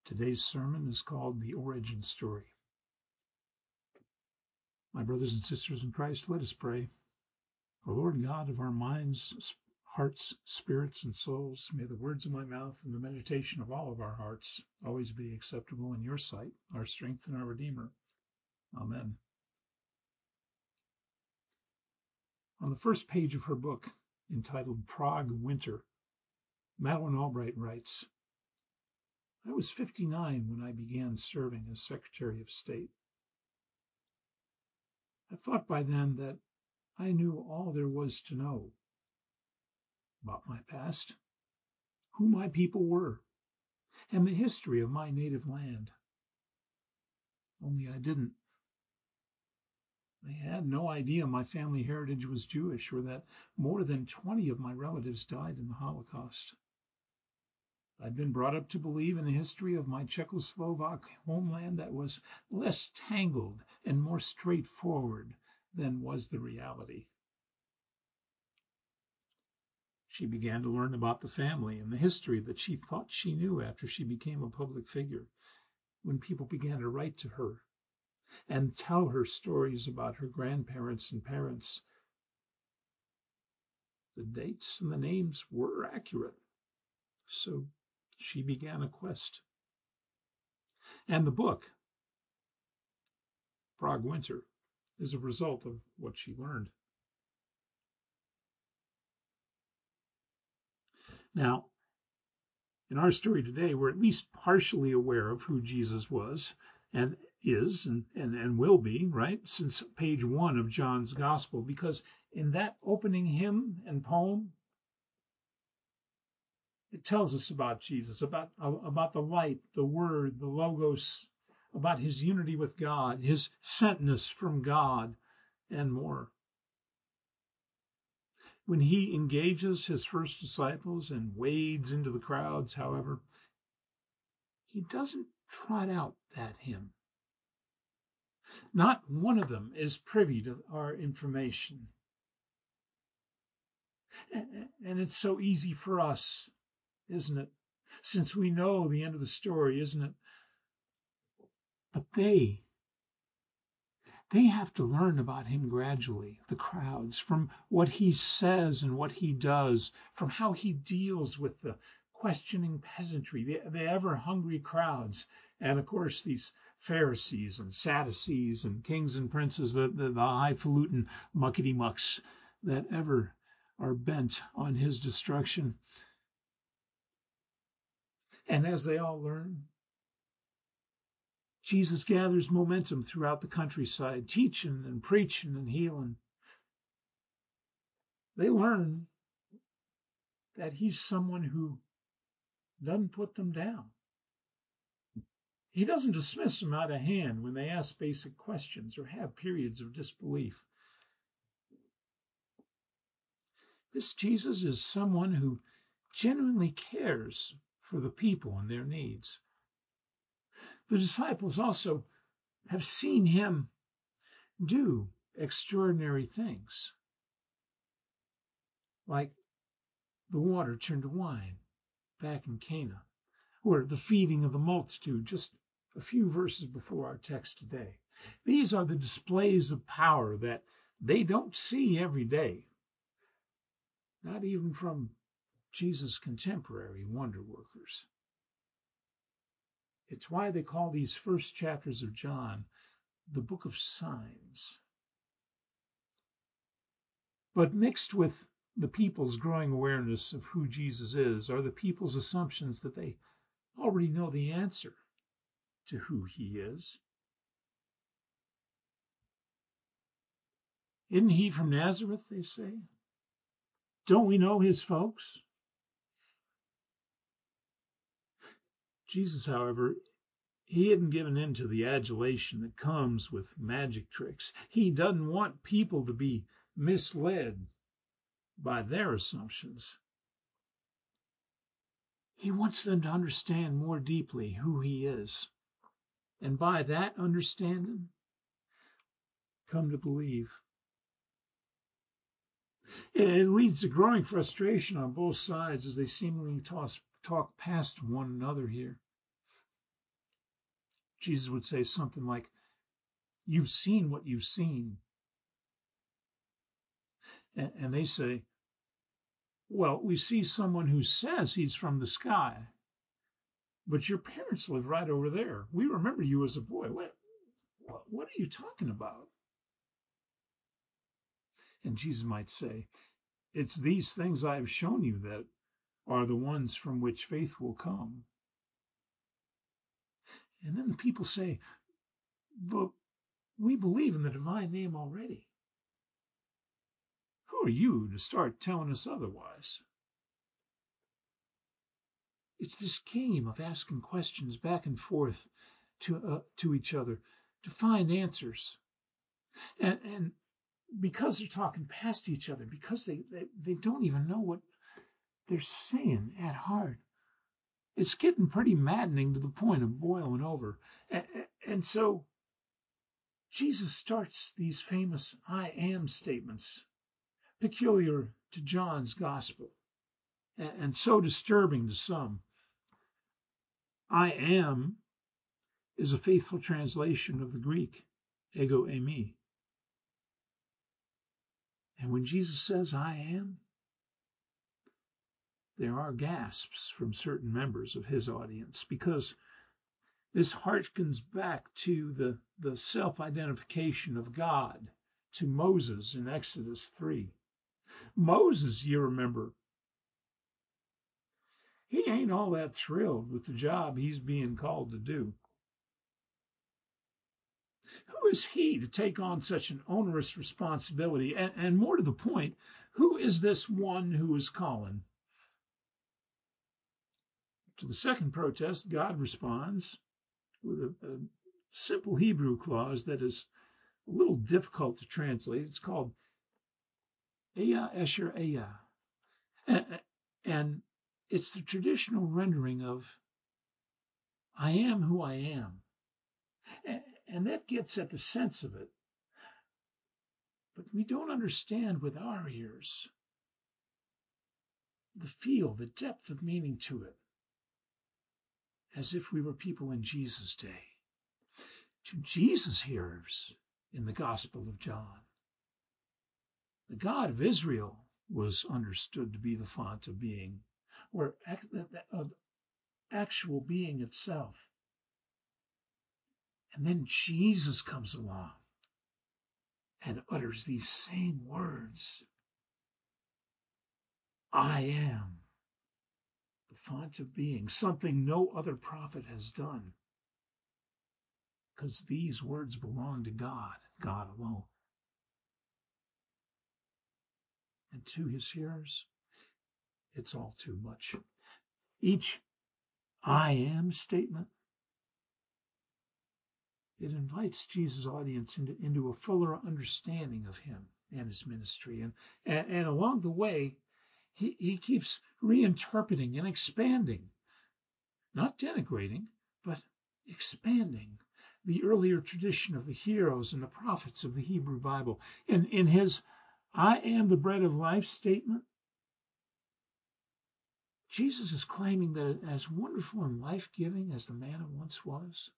Today's sermon is called The Origin Story. My brothers and sisters in Christ, let us pray. O Lord God of our minds, hearts, spirits, and souls, may the words of my mouth and the meditation of all of our hearts always be acceptable in your sight, our strength and our Redeemer. Amen. On the first page of her book, entitled Prague Winter, Madeleine Albright writes, I was 59 when I began serving as Secretary of State. I thought by then that I knew all there was to know about my past, who my people were, and the history of my native land. Only I didn't. I had no idea my family heritage was Jewish or that more than 20 of my relatives died in the Holocaust. I'd been brought up to believe in a history of my Czechoslovak homeland that was less tangled and more straightforward than was the reality. She began to learn about the family and the history that she thought she knew after she became a public figure, when people began to write to her and tell her stories about her grandparents and parents. The dates and the names were accurate, so she began a quest. And the book, Prague Winter, is a result of what she learned. Now, in our story today, we're at least partially aware of who Jesus was and is and will be, right, since page 1 of John's Gospel, because in that opening hymn and poem, it tells us about Jesus, about the light, the Word, the Logos, about his unity with God, his sentness from God, and more. When he engages his first disciples and wades into the crowds, however, he doesn't trot out that hymn. Not one of them is privy to our information. And it's so easy for us, isn't it? Since we know the end of the story, isn't it? But they have to learn about him gradually, the crowds, from what he says and what he does, from how he deals with the questioning peasantry, the ever-hungry crowds, and of course these Pharisees and Sadducees and kings and princes, the highfalutin muckety-mucks that ever are bent on his destruction. And as they all learn, Jesus gathers momentum throughout the countryside, teaching and preaching and healing. They learn that he's someone who doesn't put them down. He doesn't dismiss them out of hand when they ask basic questions or have periods of disbelief. This Jesus is someone who genuinely cares for the people and their needs. The disciples also have seen him do extraordinary things, like the water turned to wine back in Cana, or the feeding of the multitude just a few verses before our text today. These are the displays of power that they don't see every day, not even from Jesus' contemporary wonder workers. It's why they call these first chapters of John the book of signs. But mixed with the people's growing awareness of who Jesus is are the people's assumptions that they already know the answer to who he is. Isn't he from Nazareth, they say? Don't we know his folks? Jesus, however, he hadn't given in to the adulation that comes with magic tricks. He doesn't want people to be misled by their assumptions. He wants them to understand more deeply who he is. And by that understanding, come to believe. It leads to growing frustration on both sides as they seemingly talk past one another here. Jesus would say something like, "You've seen what you've seen." And they say, "Well, we see someone who says he's from the sky, but your parents live right over there. We remember you as a boy. What are you talking about?" And Jesus might say, "It's these things I have shown you that are the ones from which faith will come." And then the people say, "But we believe in the divine name already. Who are you to start telling us otherwise?" It's this game of asking questions back and forth to each other to find answers. And because they're talking past each other, because they don't even know what they're saying at heart, it's getting pretty maddening to the point of boiling over. And so Jesus starts these famous "I am" statements, peculiar to John's gospel, and so disturbing to some. "I am" is a faithful translation of the Greek, ego eimi. And when Jesus says "I am," there are gasps from certain members of his audience, because this harkens back to the self-identification of God to Moses in Exodus 3. Moses, you remember, he ain't all that thrilled with the job he's being called to do. Who is he to take on such an onerous responsibility? And more to the point, who is this one who is calling? To the second protest, God responds with a simple Hebrew clause that is a little difficult to translate. It's called Eya Esher Eya. And it's the traditional rendering of "I am who I am." And that gets at the sense of it. But we don't understand with our ears the feel, the depth of meaning to it, as if we were people in Jesus' day. To Jesus' hearers in the Gospel of John, the God of Israel was understood to be the font of being, or of actual being itself. And then Jesus comes along and utters these same words. "I am," the font of being, something no other prophet has done, because these words belong to God, God alone. And to his hearers, it's all too much. Each "I am" statement, it invites Jesus' audience into a fuller understanding of him and his ministry. And along the way, he keeps reinterpreting and expanding, not denigrating, but expanding the earlier tradition of the heroes and the prophets of the Hebrew Bible. In his "I am the bread of life" statement, Jesus is claiming that as wonderful and life-giving as the manna once was,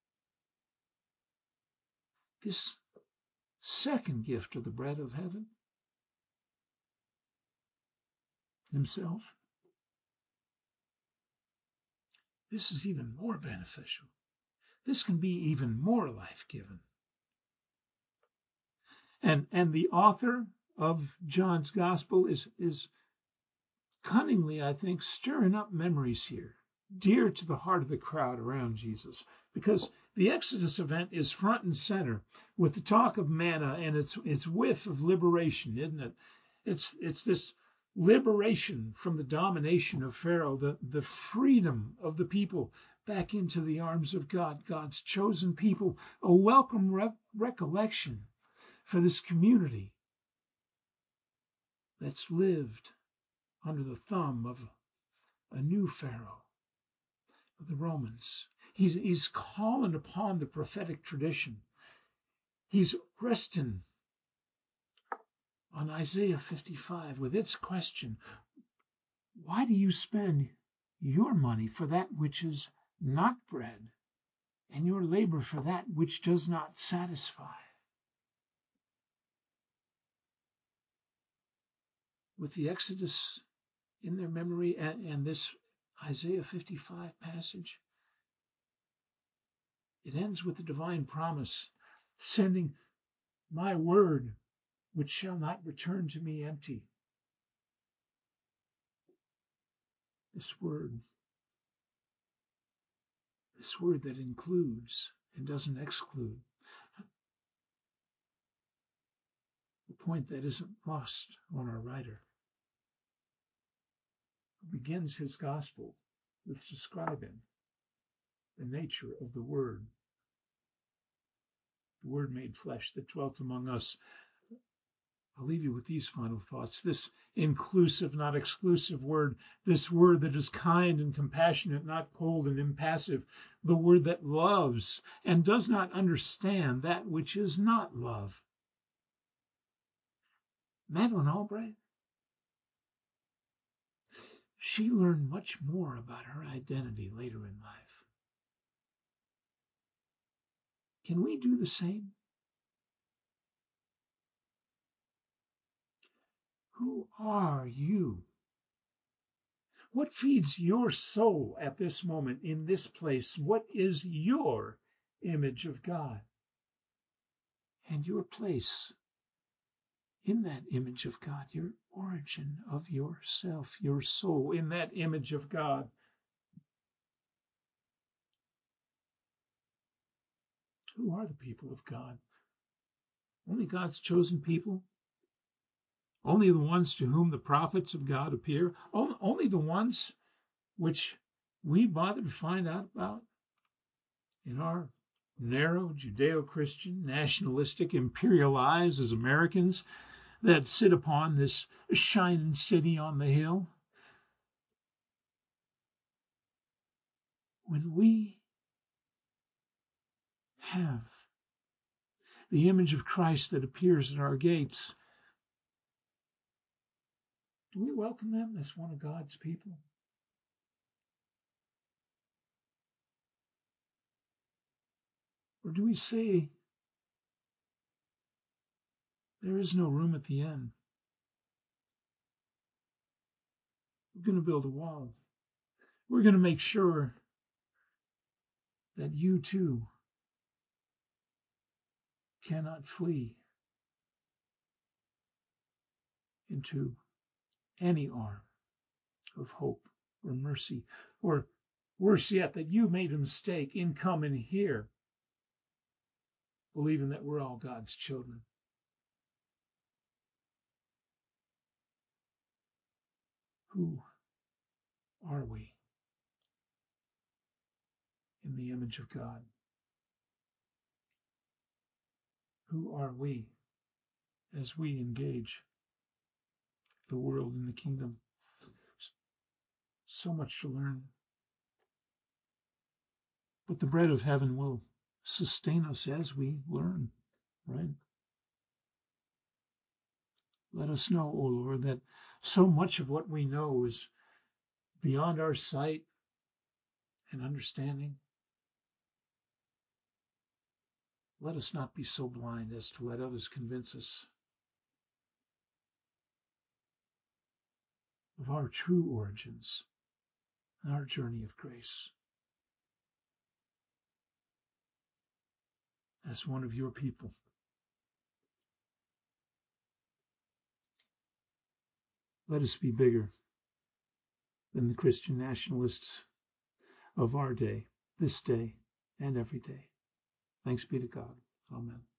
this second gift of the bread of heaven, himself, this is even more beneficial. This can be even more life-giving. And the author of John's Gospel is cunningly, I think, stirring up memories here, dear to the heart of the crowd around Jesus, because the Exodus event is front and center with the talk of manna and its whiff of liberation, isn't it? It's this liberation from the domination of Pharaoh, the freedom of the people back into the arms of God, God's chosen people, a welcome recollection for this community that's lived under the thumb of a new Pharaoh, of the Romans. He's calling upon the prophetic tradition. He's resting on Isaiah 55 with its question, "Why do you spend your money for that which is not bread and your labor for that which does not satisfy. With the Exodus in their memory and this Isaiah 55 passage, it ends with the divine promise, sending my word, which shall not return to me empty. This word that includes and doesn't exclude. The point that isn't lost on our writer, who begins his gospel with describing the nature of the Word made flesh that dwelt among us. I'll leave you with these final thoughts. This inclusive, not exclusive word, this word that is kind and compassionate, not cold and impassive, the word that loves and does not understand that which is not love. Madeleine Albright, she learned much more about her identity later in life. Can we do the same? Who are you? What feeds your soul at this moment in this place? What is your image of God? And your place in that image of God, your origin of yourself, your soul in that image of God. Who are the people of God? Only God's chosen people? Only the ones to whom the prophets of God appear? Only the ones which we bother to find out about in our narrow Judeo-Christian, nationalistic, imperial eyes as Americans that sit upon this shining city on the hill? When we have the image of Christ that appears at our gates, do we welcome them as one of God's people? Or do we say, there is no room at the inn? We're going to build a wall. We're going to make sure that you too cannot flee into any arm of hope or mercy, or worse yet, that you made a mistake in coming here, believing that we're all God's children. Who are we in the image of God? Who are we as we engage the world in the kingdom? So much to learn. But the bread of heaven will sustain us as we learn, right? Let us know, O Lord, that so much of what we know is beyond our sight and understanding. Let us not be so blind as to let others convince us of our true origins and our journey of grace. As one of your people, let us be bigger than the Christian nationalists of our day, this day, and every day. Thanks be to God. Amen.